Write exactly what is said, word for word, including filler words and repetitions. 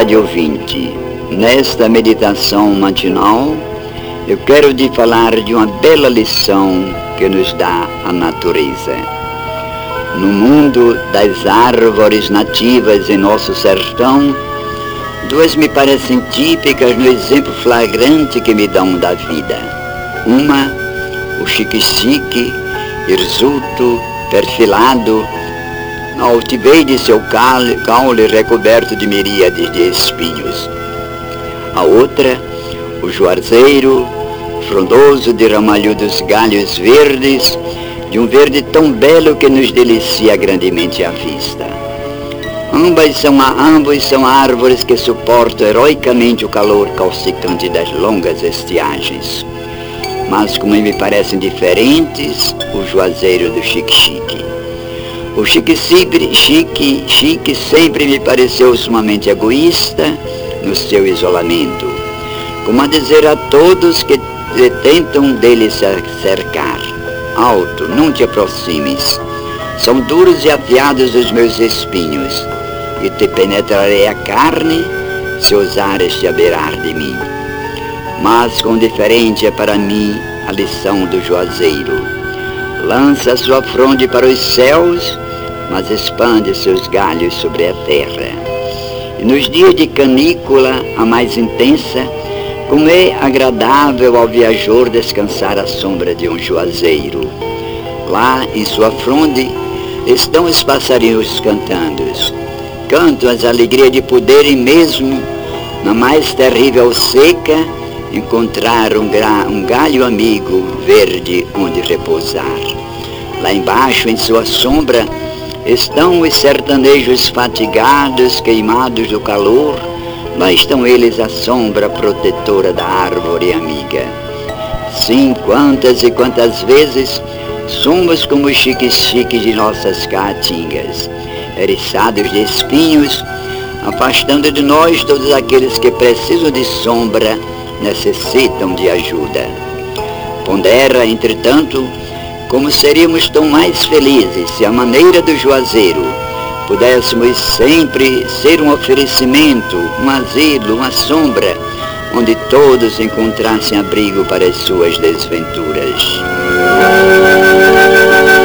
rádio ouvinte, nesta meditação matinal, eu quero te falar de uma bela lição que nos dá a natureza. No mundo das árvores nativas em nosso sertão, duas me parecem típicas no exemplo flagrante que me dão da vida. Uma, o xique-xique, hirsuto, perfilado, na altivez de seu caule, caule recoberto de miríades de espinhos. A outra, o juazeiro, frondoso de ramalhudos galhos verdes, de um verde tão belo que nos delicia grandemente a vista. Ambas são, ambos são árvores que suportam heroicamente o calor causticante das longas estiagens. Mas como me parecem diferentes, o juazeiro do xique-xique. O xique-xique chique, chique sempre me pareceu sumamente egoísta no seu isolamento, como a dizer a todos que tentam dele cercar: alto, não te aproximes, são duros e afiados os meus espinhos, e te penetrarei a carne se ousares te aberar de mim. Mas quão diferente é para mim a lição do juazeiro. Lança sua fronde para os céus, mas expande seus galhos sobre a terra. E nos dias de canícula, a mais intensa, como é agradável ao viajor descansar à sombra de um juazeiro. Lá, em sua fronde, estão os passarinhos cantando. Cantam as alegrias de poderem mesmo, na mais terrível seca, encontrar um, gra, um galho amigo verde onde repousar. Lá embaixo, em sua sombra, estão os sertanejos fatigados, queimados do calor. Lá estão eles à sombra protetora da árvore amiga. Sim, quantas e quantas vezes somos como os xique-xiques de nossas caatingas, eriçados de espinhos, afastando de nós todos aqueles que precisam de sombra, necessitam de ajuda. Pondera, entretanto, como seríamos tão mais felizes se a maneira do juazeiro pudéssemos sempre ser um oferecimento, um asilo, uma sombra, onde todos encontrassem abrigo para as suas desventuras.